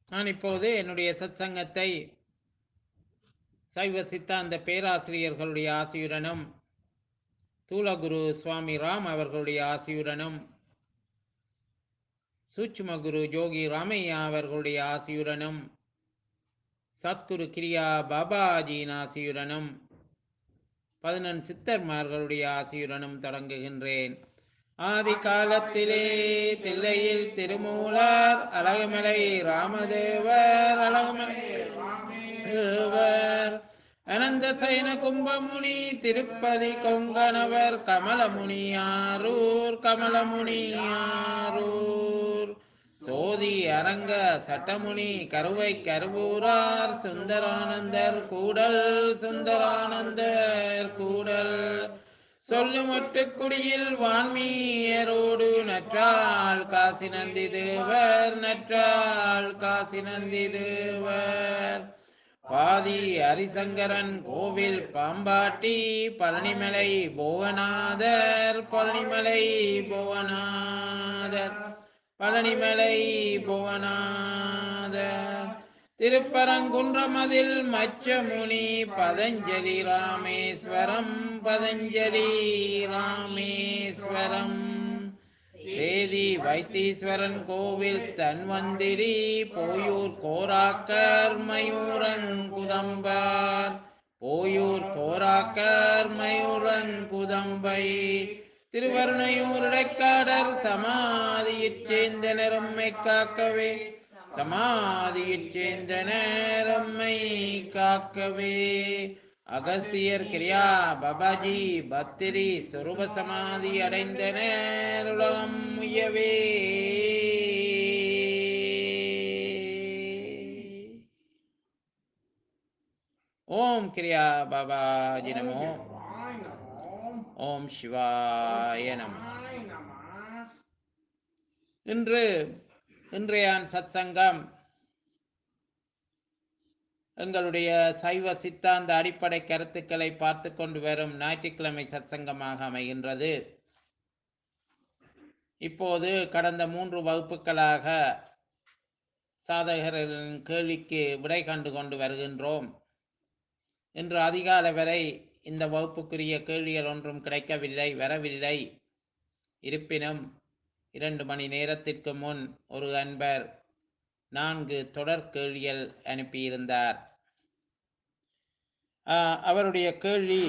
நான் இப்போது என்னுடைய சத்சங்கத்தை சைவ சித்தாந்த பேராசிரியர்களுடைய ஆசியுடனும் தூலகுரு சுவாமி ராம் அவர்களுடைய ஆசியுடனும் சூட்சும குரு ஜோகி ராமையா அவர்களுடைய ஆசியுடனும் சத்குரு கிரியா பாபாஜியின் ஆசியுடனும் 11 சித்தர்மார்களுடைய ஆசியுடனும் தொடங்குகின்றேன். ஆதி காலத்திலே தில்லையில் திருமூலர் அழகுமலை ராமதேவர் தேவர் அனந்த சைன கும்பமுனி திருப்பதி கொங்கணவர் கமலமுனியாரூர் சோதி அரங்க சட்டமுனி கருவை கருவூரார் சுந்தரானந்தர் கூடல் சொல்லுமொட்டு குடியில் வான்மீயரோடு நற்றால் காசி நந்தி தேவர் பாதி ஹரிசங்கரன் கோவில் பாம்பாட்டி பழனிமலை புவனாதர் திருப்பரங்குன்றமதில் மச்சமுனி பதஞ்சலி ராமேஸ்வரம் சேதி வைத்தீஸ்வரன் கோவில் தன்வந்திரி போயூர் கோராக்கர் மயூரங்குதம்பை திருவருணையூர் இடைக்காடர் சமாதியிற் சேர்ந்த நேரம்மை காக்கவே அகசியர் கிரியா பாபாஜி பத்திரி சொரூப சமாதி அடைந்தனர் உலகம் உய்யவே. ஓம் கிரியா பாபாஜி நமோ. ஓம் சிவாய நமோ. இன்றைய சத்சங்கம் எங்களுடைய சைவ சித்தாந்த அடிப்படை கருத்துக்களை பார்த்து கொண்டு வரும் ஞாயிற்றுக்கிழமை சத்சங்கமாக அமைகின்றது. இப்போது கடந்த 3 வகுப்புகளாக சாதகர்களின் கேள்விக்கு விடை கண்டு கொண்டு வருகின்றோம். இன்று அதிகாலை வரை இந்த வகுப்புக்குரிய கேள்விகள் ஒன்றும் வரவில்லை. இருப்பினும் 2 மணி நேரத்திற்கு முன் ஒரு அன்பர் 4 தொடர் கேள்விகள் அனுப்பியிருந்தார். அவருடைய கேள்வி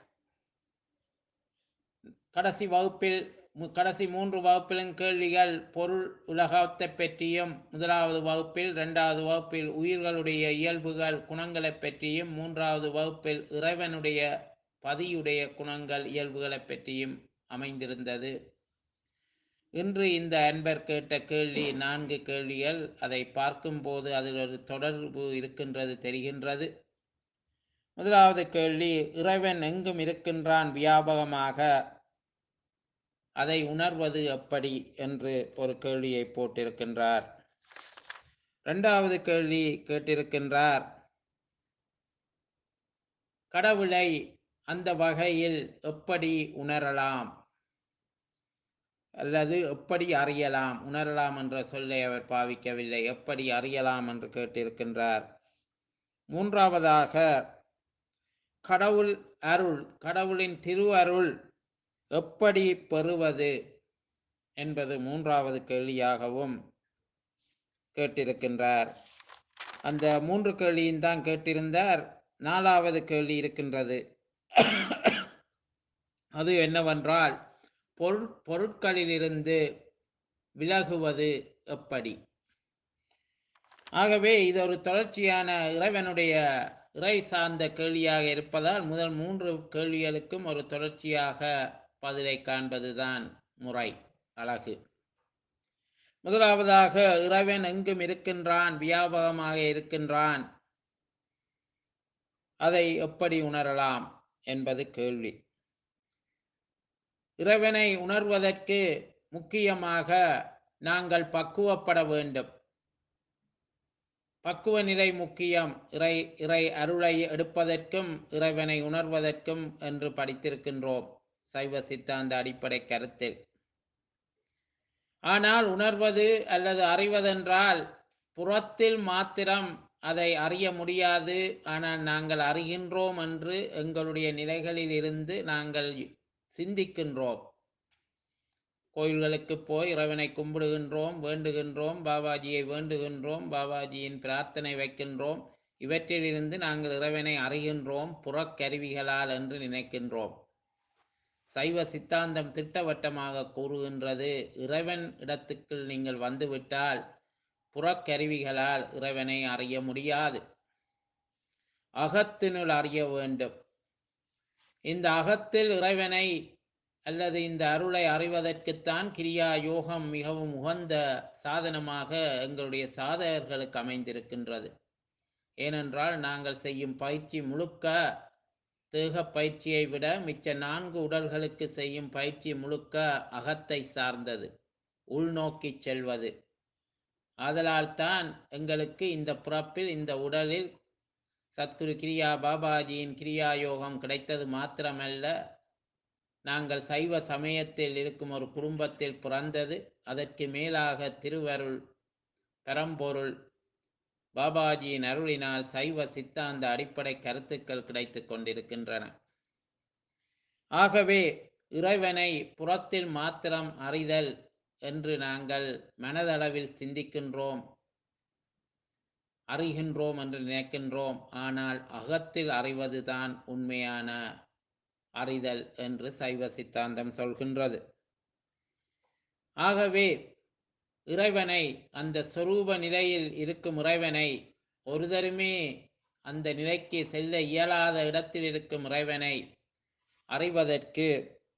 கடைசி 3 வகுப்பிலும் கேள்விகள் பொருள் உலகத்தை பற்றியும், 1வது வகுப்பில் 2வது வகுப்பில் உயிர்களுடைய இயல்புகள் குணங்களை பற்றியும், 3வது வகுப்பில் இறைவனுடைய பதியுடைய குணங்கள் இயல்புகளை பற்றியும் அமைந்திருந்தது. இன்று இந்த அன்பர் கேட்ட கேள்வி 4 கேள்விகள். அதை பார்க்கும்போது அதில் ஒரு தொடர்பு இருக்கின்றது தெரிகின்றது. 1வது கேள்வி, இறைவன் எங்கும் இருக்கின்றான் வியாபகமாக, அதை உணர்வது எப்படி என்று ஒரு கேள்வியை போட்டிருக்கின்றார். 2வது கேள்வி கேட்டிருக்கின்றார், கடவுளை அந்த வகையில் எப்படி உணரலாம் அல்லது எப்படி அறியலாம்? உணரலாம் என்ற சொல்லை அவர் பாவிக்கவில்லை, எப்படி அறியலாம் என்று கேட்டிருக்கின்றார். 3வதாக, கடவுளின் திரு அருள் எப்படி பெறுவது என்பது 3வது கேள்வியாகவும் கேட்டிருக்கின்றார். அந்த 3 கேள்வியும் தான் கேட்டிருந்தார். 4வது கேள்வி இருக்கின்றது. அது என்னவென்றால், பொருட்களிலிருந்து விலகுவது எப்படி? ஆகவே இது ஒரு தொடர்ச்சியான இறை சார்ந்த கேள்வியாக இருப்பதால் முதல் 3 கேள்விகளுக்கும் ஒரு தொடர்ச்சியாக பதிலை காண்பதுதான் முறை, அழகு. 1வதாக, இறைவன் எங்கும் இருக்கின்றான், வியாபகமாக இருக்கின்றான், அதை எப்படி உணரலாம் என்பது கேள்வி. இறைவனை உணர்வதற்கு முக்கியமாக நாங்கள் பக்குவப்பட வேண்டும். பக்குவ நிலை முக்கியம். இறை அருளை எடுப்பதற்கும் இறைவனை உணர்வதற்கும் என்று படித்திருக்கின்றோம் சைவ சித்தாந்த அடிப்படை கருத்தில். ஆனால் உணர்வது அல்லது அறிவதென்றால் புறத்தில் மாத்திரம் அதை அறிய முடியாது. ஆனால் நாங்கள் அறிகின்றோம் என்று எங்களுடைய நிலைகளில் இருந்து நாங்கள் சிந்திக்கின்றோம். கோயில்களுக்கு போய் இறைவனை கும்பிடுகின்றோம், வேண்டுகின்றோம், பாபாஜியை வேண்டுகின்றோம், பாபாஜியின் பிரார்த்தனை வைக்கின்றோம். இவற்றிலிருந்து நாங்கள் இறைவனை அறிகின்றோம் புறக்கருவிகளால் என்று நினைக்கின்றோம். சைவ சித்தாந்தம் திட்டவட்டமாக கூறுகின்றது, இறைவன் இடத்துக்குள் நீங்கள் வந்துவிட்டால் புறக்கருவிகளால் இறைவனை அறிய முடியாது. அகத்தினுள் அறிய வேண்டும். இந்த அகத்தில் இறைவனை அல்லது இந்த அருளை அறிவதற்குத்தான் கிரியா யோகம் மிகவும் உகந்த சாதனமாக எங்களுடைய சாதகர்களுக்கு அமைந்திருக்கின்றது. ஏனென்றால் நாங்கள் செய்யும் பயிற்சி முழுக்க தேக பயிற்சியை விட மிச்ச 4 உடல்களுக்கு செய்யும் பயிற்சி முழுக்க அகத்தை சார்ந்தது, உள்நோக்கி செல்வது. ஆதலால் தான் எங்களுக்கு இந்த பிறப்பில் இந்த உடலில் சத்குரு கிரியா பாபாஜியின் கிரியா யோகம் கிடைத்தது மாத்திரமல்ல, நாங்கள் சைவ சமயத்தில் இருக்கும் ஒரு குடும்பத்தில் பிறந்தது. அதற்கு மேலாக திருவருள் பரம்பொருள் பாபாஜியின் அருளினால் சைவ சித்தாந்த அடிப்படை கருத்துக்கள் கிடைத்துக் கொண்டிருக்கின்றன. ஆகவே இறைவனை புறத்தில் மாத்திரம் அறிதல் என்று நாங்கள் மனதளவில் சிந்திக்கின்றோம், அறிகின்றோம் என்று நினைக்கின்றோம். ஆனால் அகத்தில் அறிவதுதான் உண்மையான அறிதல் என்று சைவ சித்தாந்தம் சொல்கின்றது. ஆகவே இறைவனை, அந்த சொரூப நிலையில் இருக்கும் இறைவனை, ஒருதருமே அந்த நிலைக்கு செல்ல இயலாத இடத்தில் இருக்கும் இறைவனை அறிவதற்கு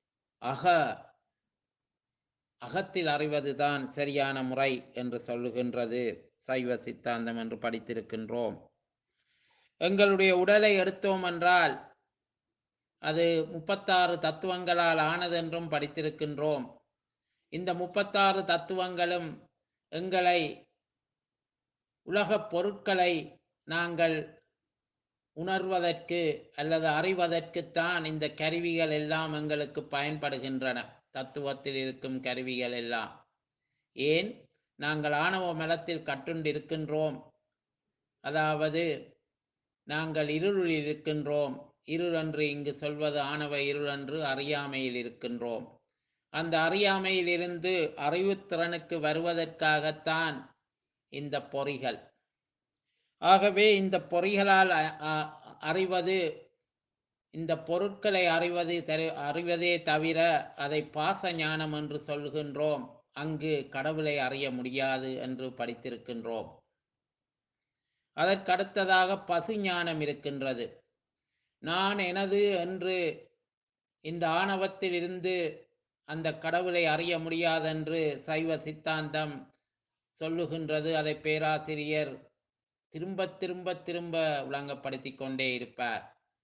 அகத்தில் அறிவதுதான் சரியான முறை என்று சொல்லுகின்றது சைவ சித்தாந்தம் என்று படித்திருக்கின்றோம். எங்களுடைய உடலை எடுத்தோம் என்றால் அது 36 தத்துவங்களால் ஆனதென்றும் படித்திருக்கின்றோம். இந்த 36 தத்துவங்களும் எங்களை, உலகப் பொருட்களை நாங்கள் உணர்வதற்கு அல்லது அறிவதற்குத்தான் இந்த கருவிகள் எல்லாம் எங்களுக்கு பயன்படுகின்றன. தத்துவத்தில் இருக்கும் கருவிகள் எல்லாம். ஏன்? நாங்கள் ஆணவ மலத்தில் கட்டுண்டிருக்கின்றோம். அதாவது நாங்கள் இருளில் இருக்கின்றோம். இருள் என்று இங்கு சொல்வது ஆணவ இருள் என்று அறியாமையில் இருக்கின்றோம். அந்த அறியாமையிலிருந்து அறிவுத்திறனுக்கு வருவதற்காகத்தான் இந்த பொறிகள். ஆகவே இந்த பொறிகளால் அறிவது, இந்த பொருட்களை அறிவதே தவிர அதை பாச ஞானம் என்று சொல்கின்றோம். அங்கு கடவுளை அறிய முடியாது என்று படித்திருக்கின்றோம். அதற்கடுத்ததாக பசு ஞானம் இருக்கின்றது. நான் எனது என்று இந்த ஆணவத்தில் இருந்து அந்த கடவுளை அறிய முடியாதென்று சைவ சித்தாந்தம் சொல்லுகின்றது. அதை பேராசிரியர் திரும்ப திரும்ப திரும்ப விளங்கப்படுத்தி கொண்டே இருப்பார்.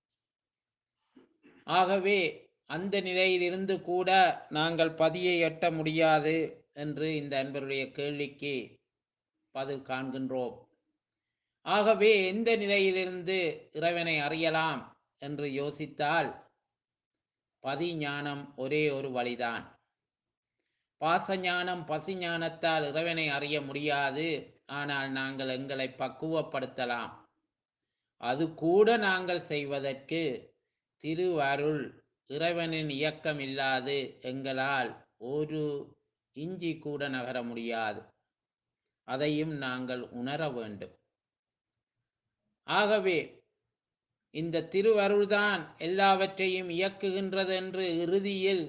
ஆகவே அந்த நிலையில் இருந்து கூட நாங்கள் பதியை எட்ட முடியாது என்று இந்த அன்பருடைய கேள்விக்கு பதில் காண்கின்றோம். ஆகவே எந்த நிலையிலிருந்து இறைவனை அறியலாம் என்று யோசித்தால் பதி ஞானம் ஒரே ஒரு வழிதான். பாசஞானம், பசி ஞானத்தால் இறைவனை அறிய முடியாது. ஆனால் நாங்கள் எங்களை பக்குவப்படுத்தலாம். அது கூட நாங்கள் செய்வதற்கு திருவருள், இறைவனின் இயக்கம் இல்லாது எங்களால் ஒரு இஞ்சி கூட நகர முடியாது. அதையும் நாங்கள் உணர வேண்டும். ஆகவே இந்த திருவருள்தான் எல்லாவற்றையும் இயக்குகின்றது என்று இறுதியில்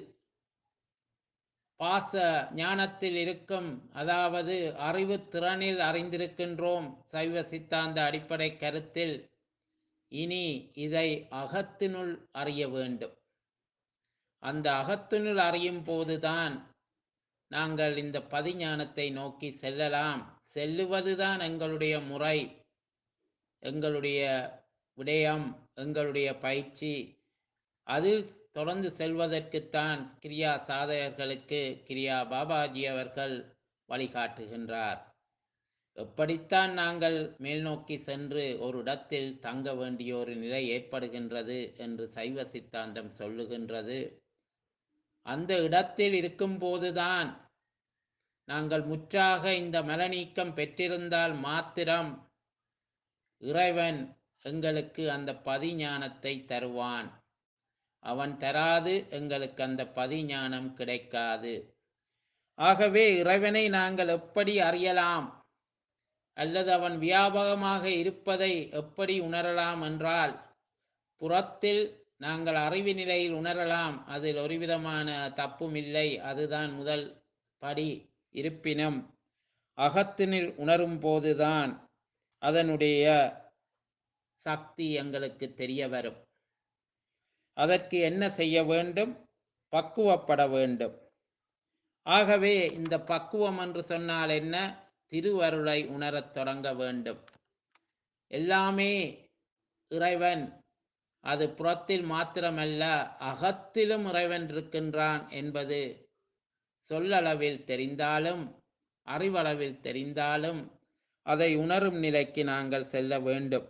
பாச ஞானத்தில் இருக்கும், அதாவது அறிவு திறனில் அறிந்திருக்கின்றோம் சைவ சித்தாந்த அடிப்படை கருத்தில். இனி இதை அகத்தினுள் அறிய வேண்டும். அந்த அகத்தினுள் அறியும் போதுதான் நாங்கள் இந்த பதிஞானத்தை நோக்கி செல்லலாம். செல்லுவதுதான் எங்களுடைய முறை, எங்களுடைய விடயம், எங்களுடைய பயிற்சி. அதில் தொடர்ந்து செல்வதற்குத்தான் கிரியா சாதகர்களுக்கு கிரியா பாபாஜி அவர்கள் வழிகாட்டுகின்றார். எப்படித்தான் நாங்கள் மேல் நோக்கி சென்று ஒரு இடத்தில் தங்க வேண்டிய ஒரு நிலை ஏற்படுகின்றது என்று சைவ சித்தாந்தம் சொல்லுகின்றது. அந்த இடத்தில் இருக்கும் போதுதான் நாங்கள் முற்றாக இந்த மலநீக்கம் பெற்றிருந்தால் மாத்திரம் இறைவன் எங்களுக்கு அந்த பதிஞானத்தை தருவான். அவன் தராது எங்களுக்கு அந்த பதிஞானம் கிடைக்காது. ஆகவே இறைவனை நாங்கள் எப்படி அறியலாம் அல்லது அவன் வியாபகமாக இருப்பதை எப்படி உணரலாம் என்றால், புறத்தில் நாங்கள் அறிவு நிலையில் உணரலாம், அதில் ஒரு விதமான தப்பும் இல்லை, அதுதான் முதல் படி. இருப்பினும் அகத்தினில் உணரும் போதுதான் அதனுடைய சக்தி எங்களுக்கு தெரிய வரும். அதற்கு என்ன செய்ய வேண்டும்? பக்குவப்பட வேண்டும். ஆகவே இந்த பக்குவம் என்று சொன்னால் என்ன? திருவருளை உணரத் தொடங்க வேண்டும். எல்லாமே இறைவன், அது புறத்தில் மாத்திரமல்ல அகத்திலும் இறைவன் இருக்கின்றான் என்பது சொல்லளவில் தெரிந்தாலும் அறிவளவில் தெரிந்தாலும் அதை உணரும் நிலைக்கு நாங்கள் செல்ல வேண்டும்.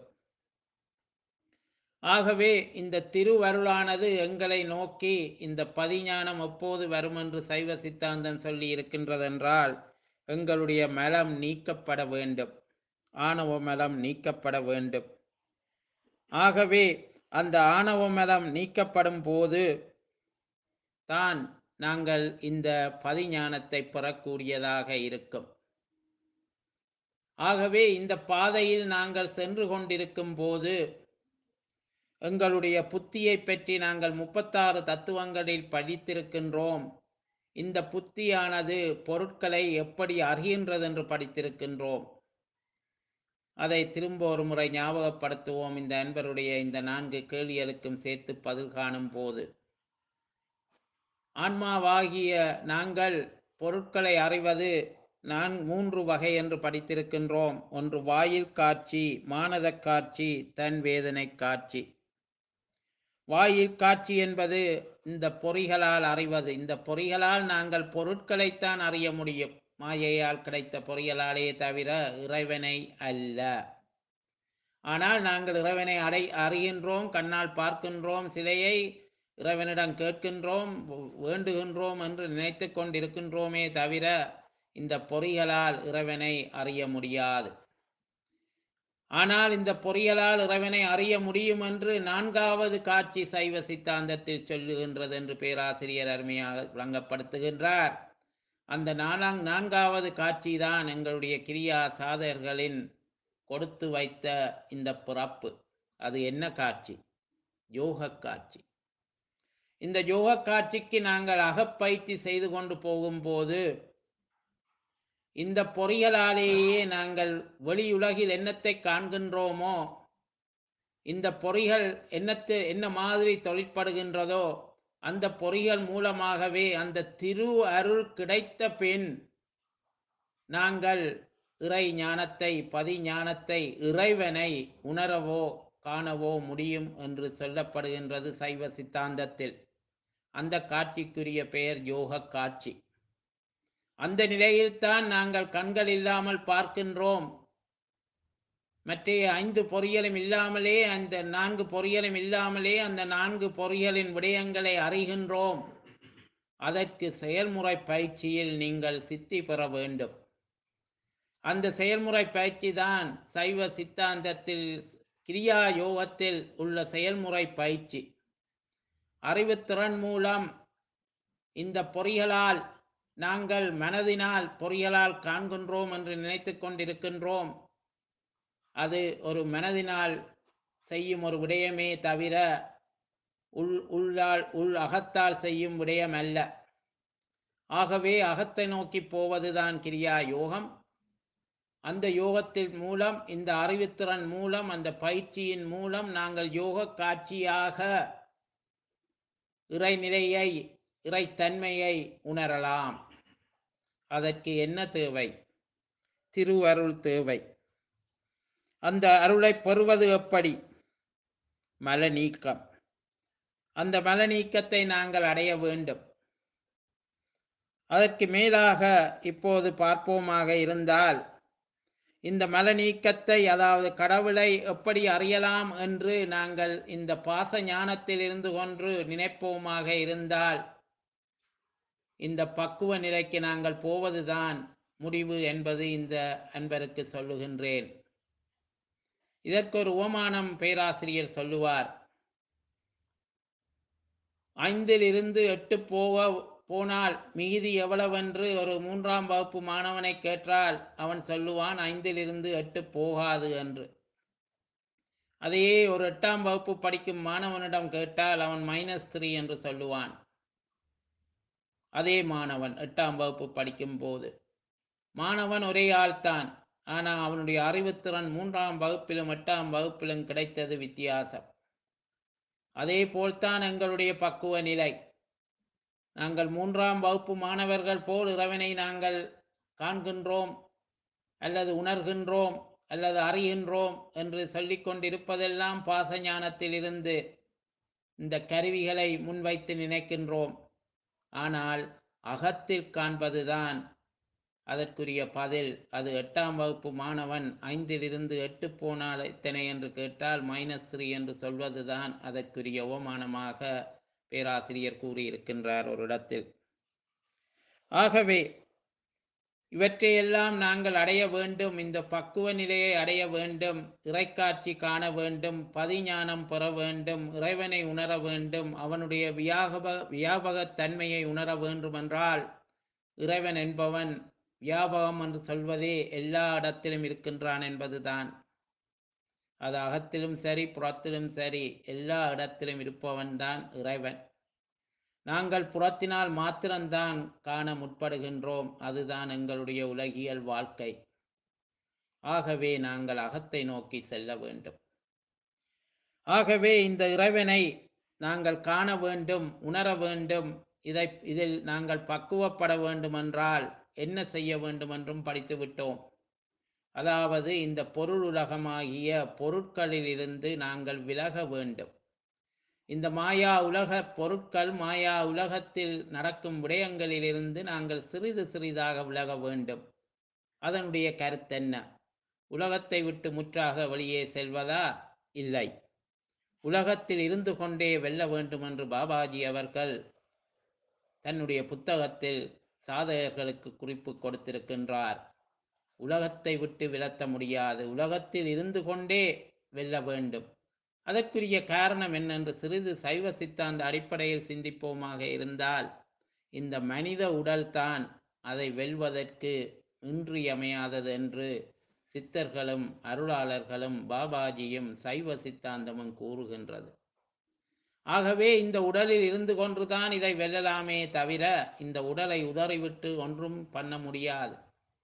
ஆகவே இந்த திருவருளானது எங்களை நோக்கி இந்த பதிஞானம் எப்போது வரும் என்று சைவ சித்தாந்தம் சொல்லி இருக்கின்றதென்றால், எங்களுடைய மலம் நீக்கப்பட வேண்டும், ஆணவ மலம் நீக்கப்பட வேண்டும். ஆகவே அந்த ஆணவ மலம் நீக்கப்படும் போது தான் நாங்கள் இந்த பதிஞானத்தை பெறக்கூடியதாக இருக்கும். ஆகவே இந்த பாதையில் நாங்கள் சென்று கொண்டிருக்கும் போது எங்களுடைய புத்தியை பற்றி நாங்கள் 36 தத்துவங்களில் படித்திருக்கின்றோம். இந்த புத்தியானது பொருட்களை எப்படி அறிகின்றது என்று படித்திருக்கின்றோம். அதை திரும்ப ஒரு முறை ஞாபகப்படுத்துவோம். இந்த அன்பருடைய இந்த 4 கேள்விகளுக்கும் சேர்த்து பதில் காணும் போது, ஆன்மாவாகிய நாங்கள் பொருட்களை அறிவது 3 வகை என்று படித்திருக்கின்றோம். ஒன்று வாயில் காட்சி, மானத காட்சி, தன் வேதனை காட்சி. வாயில் காட்சி என்பது இந்த பொறிகளால் அறிவது. இந்த பொறிகளால் நாங்கள் பொருட்களைத்தான் அறிய முடியும், மாயையால் கிடைத்த பொறிகளாலே தவிர இறைவனை அல்ல. ஆனால் நாங்கள் இறைவனை அறிகின்றோம், கண்ணால் பார்க்கின்றோம், சிலையை இறைவனிடம் கேட்கின்றோம், வேண்டுகின்றோம் என்று நினைத்து கொண்டிருக்கின்றோமே தவிர இந்த பொறிகளால் இறைவனை அறிய முடியாது. ஆனால் இந்த பொறிகளால் இறைவனை அறிய முடியும் என்று 4வது காட்சி சைவ சித்தாந்தத்தில் சொல்லுகின்றது என்று பேராசிரியர் அருமையாக விளங்கப்படுத்துகின்றார். அந்த 4வது காட்சி தான் எங்களுடைய கிரியா சாதகர்களின் கொடுத்து வைத்த இந்த பிறப்பு. அது என்ன காட்சி? யோக காட்சி. இந்த யோக காட்சிக்கு நாங்கள் அகப்பயிற்சி செய்து கொண்டு போகும்போது இந்த பொறிகளாலேயே நாங்கள் வெளியுலகில் என்னத்தை காண்கின்றோமோ, இந்த பொறிகள் என்ன மாதிரி தொழிற்படுகின்றதோ அந்த பொறிகள் மூலமாகவே அந்த திரு அருள் கிடைத்த பின் நாங்கள் இறை ஞானத்தை, பதிஞானத்தை, இறைவனை உணரவோ காணவோ முடியும் என்று சொல்லப்படுகின்றது சைவ சித்தாந்தத்தில். அந்த காட்சிக்குரிய பெயர் யோக காட்சி. அந்த நிலையில்தான் நாங்கள் கண்கள் இல்லாமல் பார்க்கின்றோம். மற்ற 5 பொறிகளும் இல்லாமலே, அந்த 4 பொறிகளும் இல்லாமலே அந்த 4 பொறிகளின் விடயங்களை அறிகின்றோம். அதற்கு செயல்முறை பயிற்சியில் நீங்கள் சித்தி பெற வேண்டும். அந்த செயல்முறை பயிற்சி தான் சைவ சித்தாந்தத்தில் கிரியா யோகத்தில் உள்ள செயல்முறை பயிற்சி. அறிவுத்திறன் மூலம் இந்த பொறிகளால் நாங்கள் மனதினால் பொறிகளால் காண்கின்றோம் என்று நினைத்து கொண்டிருக்கின்றோம். அது ஒரு மனதினால் செய்யும் ஒரு விடயமே தவிர அகத்தால் செய்யும் விடயம் அல்ல. ஆகவே அகத்தை நோக்கி போவதுதான் கிரியா யோகம். அந்த யோகத்தின் மூலம், இந்த அறிவுத்திறன் மூலம், அந்த பயிற்சியின் மூலம் நாங்கள் யோக காட்சியாக இறைநிலையை, இறைத்தன்மையை உணரலாம். அதற்கு என்ன தேவை? திருவருள் தேவை. அந்த அருளை பெறுவது எப்படி? மல நீக்கம். அந்த மல நீக்கத்தை நாங்கள் அடைய வேண்டும். அதற்கு மேலாக இப்போது பார்ப்போமாக இருந்தால், இந்த மல நீக்கத்தை, அதாவது கடவுளை எப்படி அறியலாம் என்று நாங்கள் இந்த பாச ஞானத்தில் இருந்து கொண்டு நினைப்போமாக இருந்தால், இந்த பக்குவ நிலைக்கு நாங்கள் போவதுதான் முடிவு என்பது இந்த அன்பருக்கு சொல்லுகின்றேன். இதற்கு ஒரு உவமானம் பேராசிரியர் சொல்லுவார். 5லிருந்து 8 போனால் மிகுதி எவ்வளவென்று ஒரு 3ஆம் வகுப்பு மாணவனை கேட்டால் அவன் சொல்லுவான் 5லிருந்து 8 போகாது என்று. அதையே ஒரு 8ஆம் வகுப்பு படிக்கும் மாணவனிடம் கேட்டால் அவன் -3 என்று சொல்லுவான். அதே மாணவன் 8ஆம் வகுப்பு படிக்கும் போது மாணவன் ஒரே ஆள்தான். ஆனால் அவனுடைய அறிவுத்திறன் 3ஆம் வகுப்பிலும் 8ஆம் வகுப்பிலும் கிடைத்தது வித்தியாசம். அதே போல்தான் எங்களுடைய பக்குவ நிலை. நாங்கள் 3ஆம் வகுப்பு மாணவர்கள் போல் இறைவனை நாங்கள் காண்கின்றோம் அல்லது உணர்கின்றோம் அல்லது அறிகின்றோம் என்று சொல்லிக் கொண்டிருப்பதெல்லாம் பாச ஞானத்திலிருந்து இந்த கருவிகளை முன்வைத்து நினைக்கின்றோம். ஆனால் அகத்தில் காண்பதுதான் அதற்குரிய பதில். அது 8ஆம் வகுப்பு மாணவன் 5லிருந்து 8 போனால் எத்தனை என்று கேட்டால் -3 என்று சொல்வதுதான் அதற்குரிய உவமானமாக பேராசிரியர் கூறியிருக்கின்றார் ஒரு இடத்தில். ஆகவே இவற்றையெல்லாம் நாங்கள் அடைய வேண்டும். இந்த பக்குவ நிலையை அடைய வேண்டும். இறைக்காட்சி காண வேண்டும். பதிஞானம் பெற வேண்டும். இறைவனை உணர வேண்டும். அவனுடைய வியாபகத் தன்மையை உணர வேண்டுமென்றால் இறைவன் என்பவன் வியாபகம் என்று சொல்வதே எல்லா இடத்திலும் இருக்கின்றான் என்பதுதான். அது அகத்திலும் சரி புறத்திலும் சரி எல்லா இடத்திலும் இருப்பவன் தான் இறைவன். நாங்கள் புறத்தினால் மாத்திரம்தான் காண முற்படுகின்றோம். அதுதான் எங்களுடைய உலகியல் வாழ்க்கை. ஆகவே நாங்கள் அகத்தை நோக்கி செல்ல வேண்டும். ஆகவே இந்த இறைவனை நாங்கள் காண வேண்டும், உணர வேண்டும். இதில் நாங்கள் பக்குவப்பட வேண்டுமென்றால் என்ன செய்ய வேண்டும் என்றும் படித்து விட்டோம். அதாவது இந்த பொருள் உலகமாகிய பொருட்களிலிருந்து நாங்கள் விலக வேண்டும். இந்த மாயா உலக பொருட்கள், மாயா உலகத்தில் நடக்கும் விடயங்களிலிருந்து நாங்கள் சிறிது சிறிதாக விலக வேண்டும். அதனுடைய கருத்தென்ன? உலகத்தை விட்டு முற்றாக வெளியே செல்வதா? இல்லை. உலகத்தில் இருந்து கொண்டே வெல்ல வேண்டும் என்று பாபாஜி அவர்கள் தன்னுடைய புத்தகத்தில் சாதகர்களுக்கு குறிப்பு கொடுத்திருக்கின்றார். உலகத்தை விட்டு விலத்த முடியாது, உலகத்தில் இருந்து கொண்டே வெல்ல வேண்டும். அதற்குரிய காரணம் என்னென்று சிறிது சைவ சித்தாந்த அடிப்படையில் சிந்திப்போமாக இருந்தால், இந்த மனித உடல்தான் அதை வெல்வதற்கு இன்றியமையாதது என்று சித்தர்களும் அருளாளர்களும் பாபாஜியும் சைவ சித்தாந்தமும் கூறுகின்றது. ஆகவே இந்த உடலில் இருந்து கொண்டுதான் இதை வெல்லலாமே தவிர இந்த உடலை உதறிவிட்டு ஒன்றும் பண்ண முடியாது.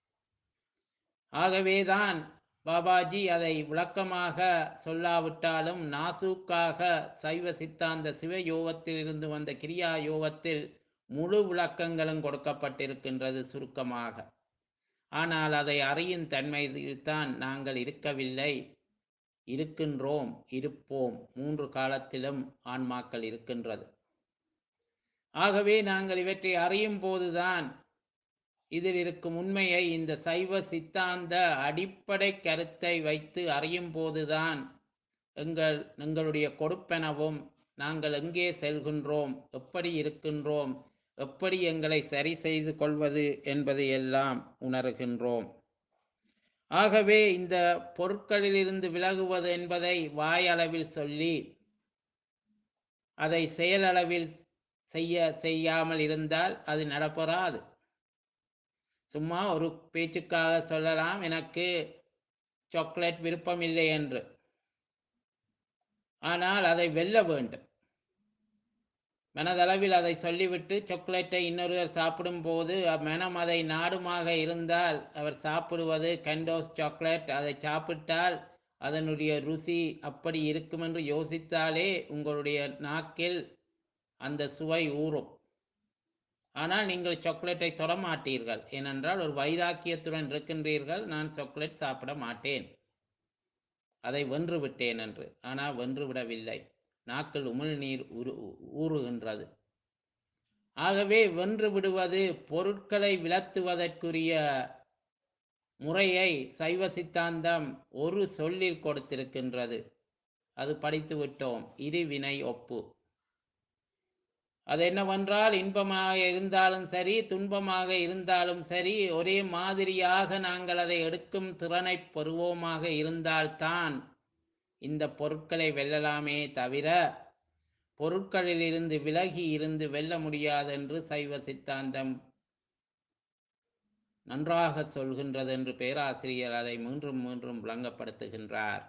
ஆகவேதான் பாபாஜி அதை விளக்கமாக சொல்லாவிட்டாலும் நாசூக்காக சைவ சித்தாந்த சிவயோகத்தில் இருந்து வந்த கிரியா யோகத்தில் முழு விளக்கங்களும் கொடுக்கப்பட்டிருக்கின்றது சுருக்கமாக. ஆனால் அதை அறியும் தன்மையில்தான் நாங்கள் இருக்கவில்லை, இருக்கின்றோம், இருப்போம். 3 காலத்திலும் ஆன்மாக்கள் இருக்கின்றது. ஆகவே நாங்கள் இவற்றை அறியும் போதுதான் இதில் இருக்கும் உண்மையை, இந்த சைவ சித்தாந்த அடிப்படை கருத்தை வைத்து அறியும் போதுதான் எங்களுடைய கொடுப்பனவும் நாங்கள் எங்கே செல்கின்றோம், எப்படி இருக்கின்றோம், எப்படி எங்களை சரி செய்து கொள்வது என்பதை எல்லாம் உணர்கின்றோம். ஆகவே இந்த பொருட்களிலிருந்து விலகுவது என்பதை வாயளவில் சொல்லி அதை செயலளவில் செய்யாமல் இருந்தால் அது நடப்பெறாது. சும்மா ஒரு பேச்சுக்காக சொல்லலாம், எனக்கு சாக்லேட் விருப்பம் இல்லை என்று. ஆனால் அதை வெல்ல வேண்டும். மனதளவில் அதை சொல்லிவிட்டு சாக்லேட்டை இன்னொருவர் சாப்பிடும் போது மனம் அதை நாடுமாக இருந்தால் அவர் சாப்பிடுவது கண்டோஸ் சாக்லேட், அதை சாப்பிட்டால் அதனுடைய ருசி அப்படி இருக்கும் என்று யோசித்தாலே உங்களுடைய நாக்கில் அந்த சுவை ஊறும். ஆனால் நீங்கள் சாக்லேட்டை தொடமாட்டீர்கள். ஏனென்றால் ஒரு வைராக்கியத்துடன் இருக்கின்றீர்கள், நான் சாக்லேட் சாப்பிட மாட்டேன், அதை வென்று விட்டேன் என்று. ஆனால் வென்று விடவில்லை, நாக்கில் உமிழ்நீர் ஊறுகின்றது. ஆகவே வென்று விடுவது, பொருட்களை விலத்துவதற்குரிய முறையை சைவ சித்தாந்தம் ஒரு சொல்லில் கொடுத்திருக்கின்றது. அது படித்து விட்டோம், இருவினை ஒப்பு. அது என்னவென்றால் இன்பமாக இருந்தாலும் சரி துன்பமாக இருந்தாலும் சரி ஒரே மாதிரியாக நாங்கள் அதை எடுக்கும் திறனை பெறுவோமாக இருந்தால்தான் இந்த பொருட்களை வெல்லலாமே தவிர பொருட்களில் இருந்து விலகி இருந்து வெல்ல முடியாது என்று சைவ சித்தாந்தம் நன்றாக சொல்கின்றது என்று பேராசிரியர் அதை மீண்டும் மீண்டும் விளங்கப்படுத்துகின்றார்.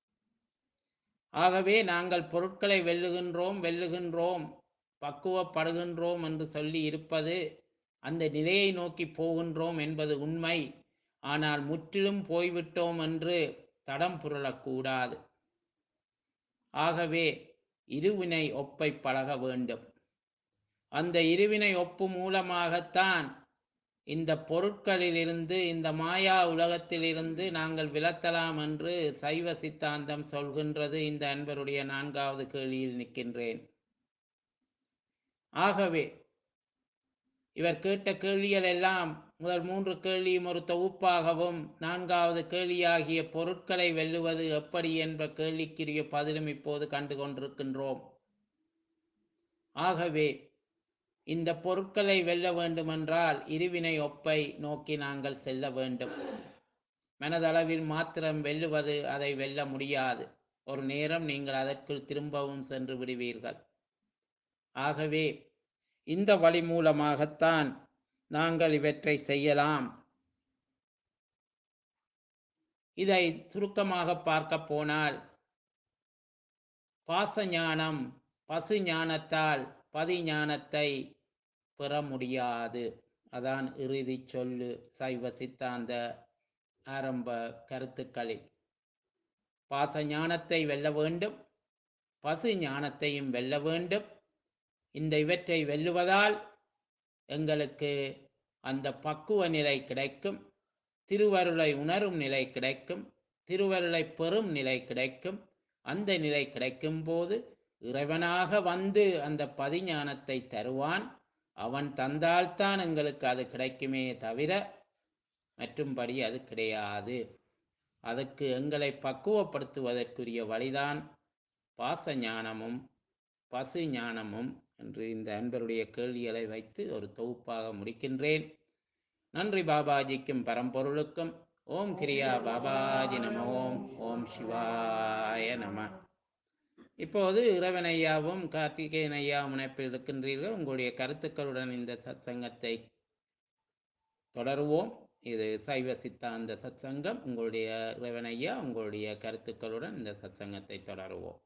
ஆகவே நாங்கள் பொருட்களை வெல்லுகின்றோம் பக்குவப்படுகின்றோம் என்று சொல்லி இருப்பது அந்த நிலையை நோக்கி போகின்றோம் என்பது உண்மை. ஆனால் முற்றிலும் போய்விட்டோம் என்று தடம் புரளக்கூடாது. ஆகவே இருவினை ஒப்பை பழக வேண்டும். அந்த இருவினை ஒப்பு மூலமாகத்தான் இந்த பொருட்களிலிருந்து இந்த மாயா உலகத்திலிருந்து நாங்கள் விலத்தலாம் என்று சைவ சித்தாந்தம் சொல்கின்றது. இந்த அன்பருடைய 4வது கேள்வியில் நிற்கின்றேன். ஆகவே இவர் கேட்ட கேள்விகள் எல்லாம் முதல் 3 கேள்வியும் ஒரு தொகுப்பாகவும் 4வது கேள்வியாகிய பொருட்களை வெல்லுவது எப்படி என்ற கேள்விக்குரிய பதிலும் இப்போது கண்டு கொண்டிருக்கின்றோம். ஆகவே இந்த பொருட்களை வெல்ல வேண்டுமென்றால் இருவினை ஒப்பை நோக்கி நாங்கள் செல்ல வேண்டும். மனதளவில் மாத்திரம் வெல்லுவது அதை வெல்ல முடியாது. ஒரு நேரம் நீங்கள் அதற்குள் திரும்பவும் சென்று விடுவீர்கள். ஆகவே இந்த வழி மூலமாகத்தான் நாங்கள் இவற்றை செய்யலாம். இதை சுருக்கமாக பார்க்க போனால் பாசஞானம் பசு ஞானத்தால் பதிஞானத்தை பெற முடியாது. அதான் இறுதி சொல்லு சைவ சித்தாந்த ஆரம்ப கருத்துக்களில். பாச ஞானத்தை வெல்ல வேண்டும், பசு ஞானத்தையும் வெல்ல வேண்டும். இவற்றை வெல்லுவதால் எங்களுக்கு அந்த பக்குவ நிலை கிடைக்கும், திருவருளை உணரும் நிலை கிடைக்கும், திருவருளை பெறும் நிலை கிடைக்கும். அந்த நிலை கிடைக்கும் போது இறைவனாக வந்து அந்த பதிஞானத்தை தருவான். அவன் தந்தால்தான் எங்களுக்கு அது கிடைக்குமே தவிர மற்றும்படி அது கிடையாது. அதுக்கு எங்களை பக்குவப்படுத்துவதற்குரிய வழிதான் பாச ஞானமும் பசு ஞானமும் என்று இந்த அன்பருடைய கேள்விகளை வைத்து ஒரு தொகுப்பாக முடிக்கின்றேன். நன்றி பாபாஜிக்கும் பரம்பொருளுக்கும். ஓம் கிரியா பாபாஜி நம. ஓம் ஓம் சிவாய நம. இப்போது இறைவன் ஐயாவும் கார்த்திகேயன் ஐயாவும் இணைப்பில் இருக்கின்றீர்கள். உங்களுடைய கருத்துக்களுடன் இந்த சத்சங்கத்தை தொடருவோம். இது சைவ சித்தாந்த சத்சங்கம். உங்களுடைய இறைவன் ஐயா உங்களுடைய கருத்துக்களுடன் இந்த சத்சங்கத்தை தொடருவோம்.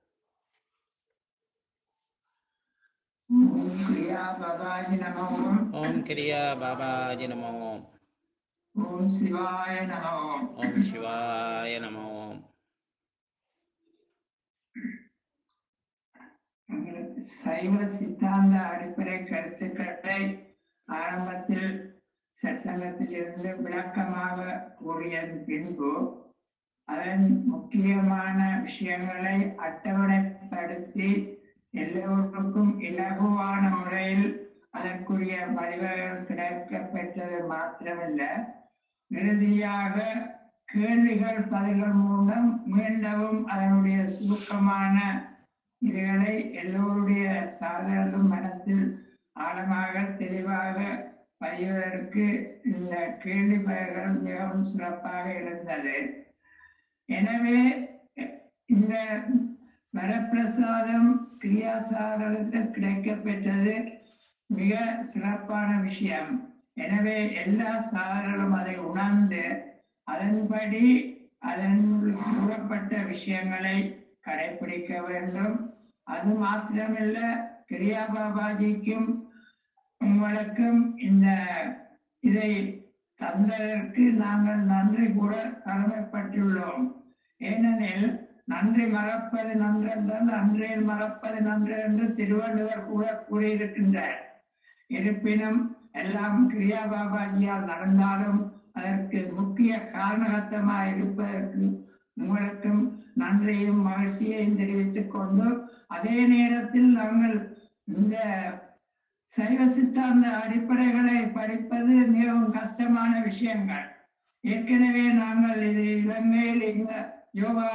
ஓம் கிரியா பாபாஜி நமோ. ஓம் கிரியா பாபாஜி நமோ. ஓம் சிவாய நமோ. ஓம் சிவாய நமோ. சைவ சித்தாந்த அடிப்படை கருத்துக்களை ஆரம்பத்தில் சத்சங்கத்தில் இருந்து விளக்கமாக கூறியதன் பின்பு அதன் முக்கியமான விஷயங்களை அட்டவணைப்படுத்தி எல்லோருக்கும் இலகுவான முறையில் அதற்குரிய வழிவகைகள் கிடைக்கப்பெற்றது மாத்திரமல்ல, இறுதியாக கேள்விகள் பதில்கள் மூலம் மீண்டவும் அதனுடைய சுருக்கமான இதுகளை எல்லோருடைய சாதலும் மனத்தில் ஆழமாக தெளிவாக பதிவதற்கு இந்த கேள்வி பதில்கள் மிகவும் சிறப்பாக இருந்தது. எனவே இந்த வரப்பிரசாதம் கிரியாசாரர்களுக்கு கிடைக்கப்பெற்றது மிக சிறப்பான விஷயம். எனவே எல்லா சாதர்களும் அதை உணர்ந்து அதன்படி அதன் கூறப்பட்ட விஷயங்களை கடைபிடிக்க வேண்டும். அது மாத்திரமல்ல, கிரியா பாபாஜிக்கும் உங்களுக்கும் இதை தந்ததற்கு நாங்கள் நன்றி கூட கடமைப்பட்டுள்ளோம். ஏனெனில் நன்றி மறப்பது நன்றென்றால் அன்றையில் மறப்பது நன்று என்று திருவள்ளுவர் கூட கூறியிருக்கின்றார். இருப்பினும் எல்லாம் கிரியா பாபாஜியால் நடந்தாலும் அதற்கு முக்கிய காரணகத்தமாக இருப்பதற்கு உங்களுக்கும் நன்றியும் மகிழ்ச்சியையும் தெரிவித்துக் கொண்டு, அதே நேரத்தில் நாங்கள் இந்த சைவ சித்தாந்த அடிப்படைகளை படிப்பது மிகவும் கஷ்டமான விஷயங்கள். ஏற்கனவே நாங்கள் இது இலங்கையில் இந்த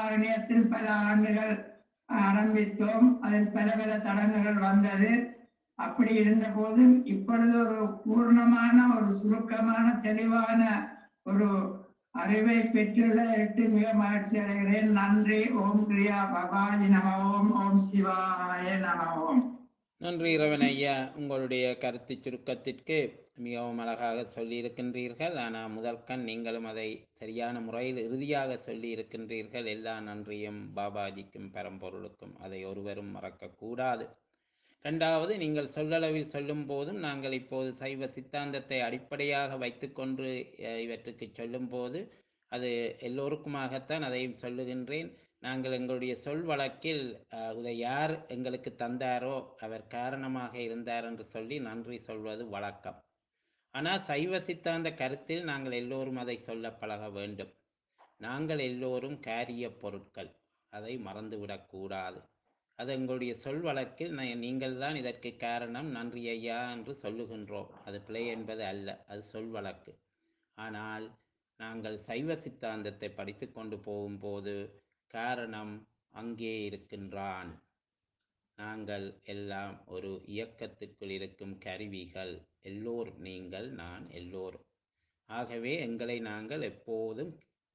யோகாரண்யத்தில் பல ஆண்டுகள் ஆரம்பித்தோம். அதில் பல பல தடங்குகள் வந்தது. அப்படி இருந்த போதும் இப்பொழுது ஒரு பூர்ணமான ஒரு சுருக்கமான தெளிவான ஒரு அறிவை பெற்றுள்ள மிக மகிழ்ச்சி அடைகிறேன். நன்றி. ஓம் கிரியா பபாஜி நம ஓம். ஓம் சிவாய நம ஓம். நன்றி இரவன் ஐயா, உங்களுடைய கருத்து சுருக்கத்திற்கு மிகவும் அழகாக சொல்லியிருக்கின்றீர்கள். ஆனால் முதற்கண் நீங்களும் அதை சரியான முறையில் இறுதியாக சொல்லி இருக்கின்றீர்கள். எல்லா நன்றியும் பாபாஜிக்கும் பரம்பொருளுக்கும், அதை ஒருவரும் மறக்கக்கூடாது. இரண்டாவது, நீங்கள் சொல்லளவில் சொல்லும் போதும் நாங்கள் இப்போது சைவ சித்தாந்தத்தை அடிப்படையாக வைத்துக்கொண்டு இவற்றுக்கு சொல்லும்போது அது எல்லோருக்குமாகத்தான் அதையும் சொல்லுகின்றேன். நாங்கள் எங்களுடைய சொல் வழக்கில் இதை யார் எங்களுக்கு தந்தாரோ அவர் காரணமாக இருந்தார் என்று சொல்லி நன்றி சொல்வது வழக்கம். ஆனால் சைவ சித்தாந்த கருத்தில் நாங்கள் எல்லோரும் அதை சொல்ல பழக வேண்டும். நாங்கள் எல்லோரும் காரிய பொருட்கள், அதை மறந்துவிடக்கூடாது. அது எங்களுடைய சொல் வழக்கில் நீங்கள் தான் இதற்கு காரணம், நன்றி ஐயா என்று சொல்லுகின்றோம். அது பிழை என்பது அல்ல, அது சொல் வழக்கு. ஆனால் நாங்கள் சைவ சித்தாந்தத்தை படித்து கொண்டு போகும்போது காரணம் அங்கே இருக்கின்றான். நாங்கள் எல்லாம் ஒரு இயக்கத்திற்குள் இருக்கும் கருவிகள். எல்லோரும், நீங்கள், நான், எல்லோரும். ஆகவே எங்களை நாங்கள் எப்போதும்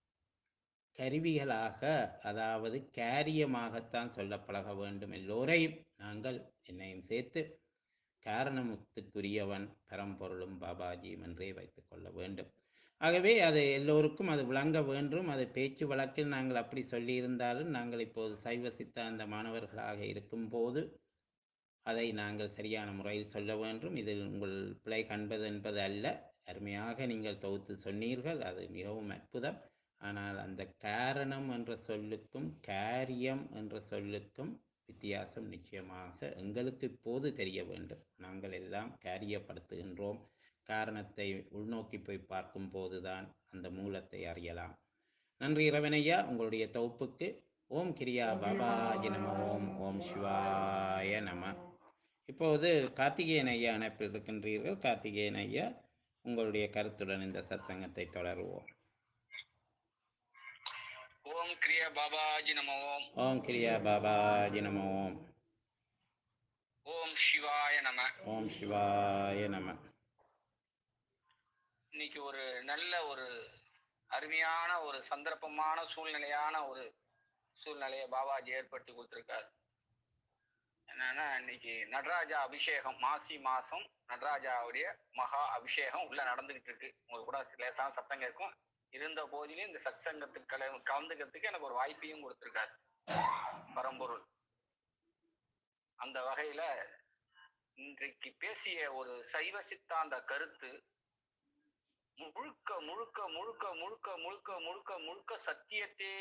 கருவிகளாக, அதாவது காரியமாகத்தான் சொல்ல பழக வேண்டும். எல்லோரையும் நாங்கள், என்னையும் சேர்த்து, காரணத்துக்குரியவன் பரம்பொருளும் பாபாஜியும் என்றே வைத்துக் கொள்ள வேண்டும். ஆகவே அது எல்லோருக்கும் அது விளங்க வேண்டும். அது பேச்சு வழக்கில் நாங்கள் அப்படி சொல்லியிருந்தாலும் நாங்கள் இப்போது சைவ சித்தாந்த மாணவர்களாக இருக்கும்போது அதை நாங்கள் சரியான முறையில் சொல்ல வேண்டும். இதில் உங்கள் பிழை காண்பது என்பது அல்ல. அருமையாக நீங்கள் தொகுத்து சொன்னீர்கள், அது மிகவும் அற்புதம். ஆனால் அந்த காரணம் என்ற சொல்லுக்கும் காரியம் என்ற சொல்லுக்கும் வித்தியாசம் நிச்சயமாக எங்களுக்கு இப்போது தெரிய வேண்டும். நாங்கள் எல்லாம் காரியப்படுத்துகின்றோம். காரணத்தை உள்நோக்கி போய் பார்க்கும் போதுதான் அந்த மூலத்தை அறியலாம். நன்றி இரவனையா, உங்களுடைய தொகுப்புக்கு. ஓம் கிரியா பாபாஜி நம ஓம். ஓம் சிவாய நம. இப்போது கார்த்திகேயன் ஐயா அணைப்பில் இருக்கின்றீர்கள். கார்த்திகேயன் ஐயா, உங்களுடைய கருத்துடன் இந்த சத்சங்கத்தை தொடருவோம். ஓம் கிரியா பாபாஜி நம ஓம். ஓம் கிரியா பாபாஜி நம ஓம். ஓம் சிவாய நம. ஓம் சிவாய நம. இன்னைக்கு ஒரு நல்ல ஒரு அருமையான ஒரு சந்தர்ப்பமான சூழ்நிலையான ஒரு சூழ்நிலையை பாபாஜி ஏற்படுத்தி கொடுத்திருக்காரு. என்னன்னா, இன்னைக்கு நடராஜா அபிஷேகம், மாசி மாசம் நடராஜாவுடைய மகா அபிஷேகம் உள்ள நடந்துகிட்டு இருக்கு. உங்களுக்கு கூட லேசான சத்தம் கேட்கும். இருந்த போதிலும் இந்த சத்சங்கத்துக்கு கலந்துக்கிறதுக்கு எனக்கு ஒரு வாய்ப்பையும் கொடுத்திருக்காரு பரம்பொருள். அந்த வகையில இன்றைக்கு பேசிய ஒரு சைவ சித்தாந்த கருத்து முழுக்க முழுக்க முழுக்க முழுக்க முழுக்க முழுக்க முழுக்க சத்தியத்தே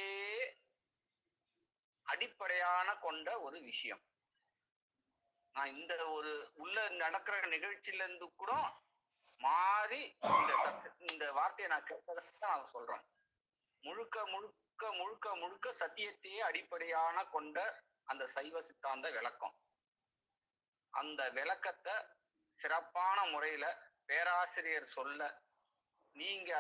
அடிப்படையான கொண்ட ஒரு விஷயம். நான் இந்த ஒரு உள்ள நடக்கிற நிகழ்ச்சியில இருந்து கூட மாறி இந்த வார்த்தையை நான் கேட்டதான் நான் சொல்றேன். முழுக்க முழுக்க முழுக்க முழுக்க சத்தியத்தையே அடிப்படையான கொண்ட அந்த சைவ சித்தாந்த விளக்கம். அந்த விளக்கத்தை சிறப்பான முறையில பேராசிரியர் சொல்ல நீங்க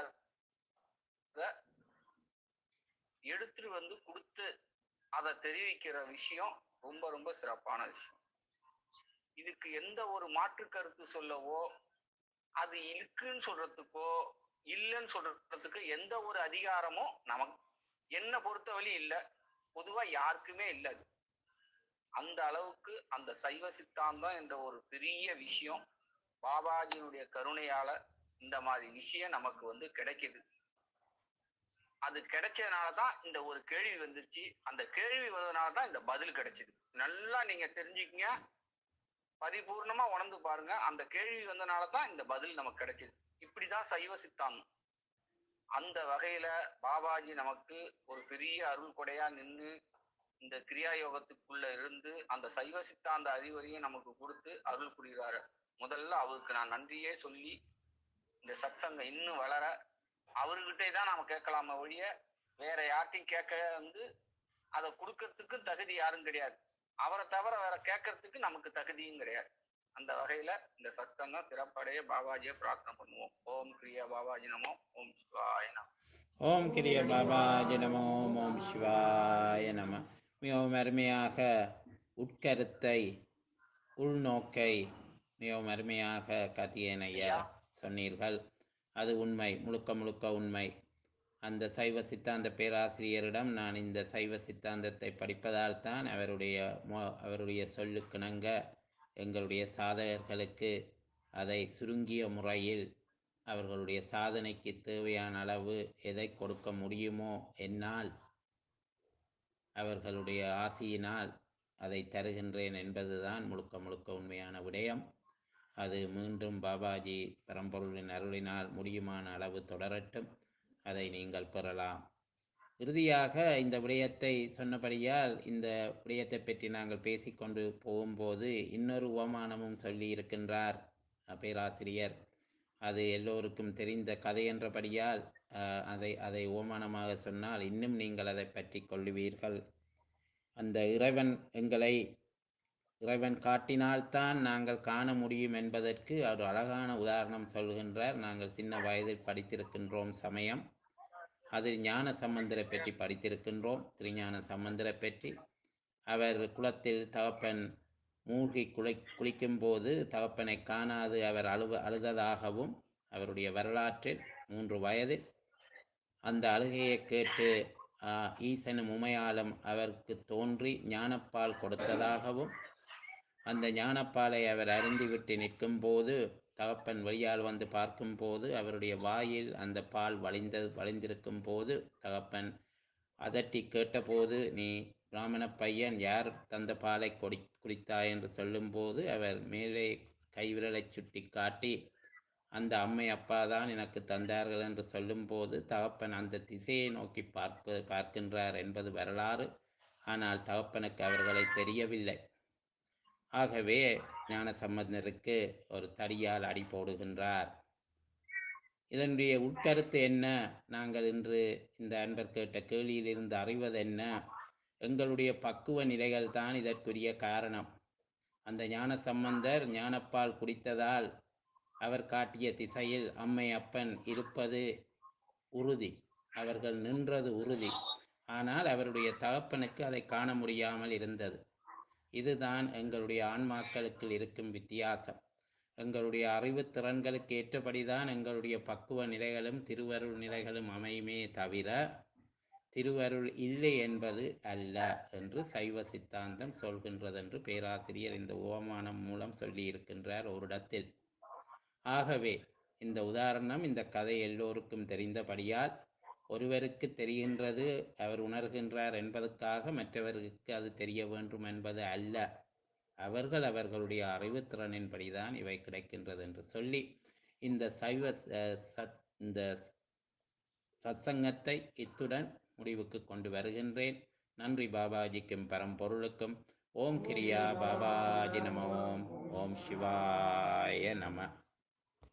எடுத்துட்டு வந்து கொடுத்து அதை தெரிவிக்கிற விஷயம் ரொம்ப ரொம்ப சிறப்பான விஷயம். இதுக்கு எந்த ஒரு மாற்று கருத்து சொல்லவோ, அது இருக்குன்னு சொல்றதுக்கோ இல்லைன்னு சொல்றதுக்கு எந்த ஒரு அதிகாரமும் நமக்கு என்ன பொறுத்தவரை இல்லை, பொதுவா யாருக்குமே இல்லை. அந்த அளவுக்கு அந்த சைவ சித்தாந்தம் என்ற ஒரு பெரிய விஷயம் பாபாஜியினுடைய கருணையால இந்த மாதிரி விஷயம் நமக்கு கிடைக்குது. அது கிடைச்சதுனாலதான் இந்த ஒரு கேள்வி வந்துருச்சு. அந்த கேள்வி வந்ததுனாலதான் இந்த பதில் கிடைச்சது. நல்லா நீங்க தெரிஞ்சுக்கங்க, பரிபூர்ணமா உணர்ந்து பாருங்க. அந்த கேள்வி வந்தனாலதான் இந்த பதில் நமக்கு கிடைச்சது. இப்படிதான் சைவ சித்தாந்தம். அந்த வகையில பாபாஜி நமக்கு ஒரு பெரிய அருள் கொடையா நின்று இந்த கிரியா யோகத்துக்குள்ள இருந்து அந்த சைவ சித்தாந்த அறிவுரையும் நமக்கு கொடுத்து அருள் புரிகிறாரு. முதல்ல அவருக்கு நான் நன்றியே சொல்லி, இந்த சத்சங்கம் இன்னும் வளர அவர்கிட்டே தான் நாம கேட்கலாம ஒழிய வேற யார்ட்டையும் கேட்க அதை கொடுக்கறதுக்கு தகுதி யாரும் கிடையாது. அவரை தவிர வேற கேட்கறதுக்கு நமக்கு தகுதியும் கிடையாது. அந்த வகையில இந்த சத்சங்கம் சிறப்படைய பாபாஜியை பிரார்த்தனை பண்ணுவோம். ஓம் கிரியா பாபாஜி நமோ. ஓம் சிவாய நம. ஓம் கிரிய பாபாஜி நமோ. ஓம் சிவாய நம. மிகவும் அருமையாக உட்கருத்தை, உள்நோக்கை மிகவும் அருமையாக கார்த்திகேயன் ஐயா ஐயா. சொன்னீர்கள். அது உண்மை, முழுக்க முழுக்க உண்மை. அந்த சைவ சித்தாந்த பேராசிரியரிடம் நான் இந்த சைவ சித்தாந்தத்தை படிப்பதால் தான் அவருடைய சொல்லுக்கிணங்க எங்களுடைய சாதகர்களுக்கு அதை சுருங்கிய முறையில் அவர்களுடைய சாதனைக்கு தேவையான அளவு எதை கொடுக்க முடியுமோ என்னால் அவர்களுடைய ஆசியினால் அதை தருகின்றேன் என்பதுதான் முழுக்க முழுக்க உண்மையான விடயம். அது மீண்டும் பாபாஜி பரம்பொருளின் அருளினால் முடியுமான அளவு தொடரட்டும். அதை நீங்கள் பெறலாம். இறுதியாக இந்த விடயத்தை சொன்னபடியால் இந்த விடயத்தை பற்றி நாங்கள் பேசிக்கொண்டு போகும்போது இன்னொரு உவமானமும் சொல்லி இருக்கின்றார் பேராசிரியர். அது எல்லோருக்கும் தெரிந்த கதை என்றபடியால் அதை உவமானமாக சொன்னால் இன்னும் நீங்கள் அதை பற்றி கொள்ளுவீர்கள். அந்த இறைவன் காட்டினால்தான் நாங்கள் காண முடியும் என்பதற்கு ஒரு அழகான உதாரணம் சொல்கின்றார். நாங்கள் சின்ன வயதில் படித்திருக்கின்றோம் சமயம். அதில் ஞான சம்பந்தரை பற்றி படித்திருக்கின்றோம். திருஞான சம்பந்தரை பற்றி. அவர் குளத்தில் தகப்பன் மூழ்கி குளிக்கும் போது தகப்பனை காணாது அவர் அழுததாகவும் அவருடைய வரலாற்றில் 3 வயதில் அந்த அழுகையை கேட்டு ஈசனும் உமையாலும் அவருக்கு தோன்றி ஞானப்பால் கொடுத்ததாகவும் அந்த ஞானப்பாலை அவர் அருந்திவிட்டு நிற்கும் போது தகப்பன் வழியால் வந்து பார்க்கும்போது அவருடைய வாயில் அந்த பால் வழிந்திருக்கும் போது தகப்பன் அதட்டி கேட்டபோது, நீ பிராமண பையன், யார் தந்த பாலை குடித்தாய் என்று சொல்லும்போது அவர் மேலே கைவிரலை சுட்டி காட்டி அந்த அம்மை அப்பா தான் எனக்கு தந்தார்கள் என்று சொல்லும்போது தகப்பன் அந்த திசையை நோக்கி பார்க்கின்றார் என்பது வரலாறு. ஆனால் தகப்பனுக்கு அவர்களை தெரியவில்லை. ஆகவே ஞான சம்பந்தருக்கு ஒரு தடியால் அடி போடுகின்றார். இதனுடைய உட்கருத்து என்ன? நாங்கள் இன்று இந்த அன்பர் கேட்ட கேள்வியிலிருந்து அறிவது என்ன? எங்களுடைய பக்குவ நிலைகள் தான் இதற்குரிய காரணம். அந்த ஞான சம்பந்தர் ஞானப்பால் குடித்ததால் அவர் காட்டிய திசையில் அம்மை அப்பன் இருப்பது உறுதி, அவர்கள் நின்றது உறுதி. ஆனால் அவருடைய தகப்பனுக்கு அதை காண முடியாமல் இருந்தது. இதுதான் எங்களுடைய ஆன்மாக்களுக்கு இருக்கும் வித்தியாசம். எங்களுடைய அறிவு திறன்களுக்கு ஏற்றபடிதான் எங்களுடைய பக்குவ நிலைகளும் திருவருள் நிலைகளும் அமையுமே தவிர திருவருள் இல்லை என்பது அல்ல என்று சைவ சித்தாந்தம் சொல்கின்றது என்று பேராசிரியர் இந்த உவமானம் மூலம் சொல்லி இருக்கின்றார் ஒரு இடத்தில். ஆகவே இந்த உதாரணம், இந்த கதை எல்லோருக்கும் தெரிந்தபடியால் ஒருவருக்கு தெரிகின்றது, அவர் உணர்கின்றார் என்பதற்காக மற்றவருக்கு அது தெரிய வேண்டும் என்பது அல்ல. அவர்களுடைய அறிவுத்திறனின்படிதான் இவை கிடைக்கின்றது என்று சொல்லி இந்த இந்த சத்சங்கத்தை இத்துடன் முடிவுக்கு கொண்டு வருகின்றேன். நன்றி பாபாஜிக்கும் பரம்பொருளுக்கும். ஓம் கிரியா பாபாஜி நம. ஓம் சிவாய நம.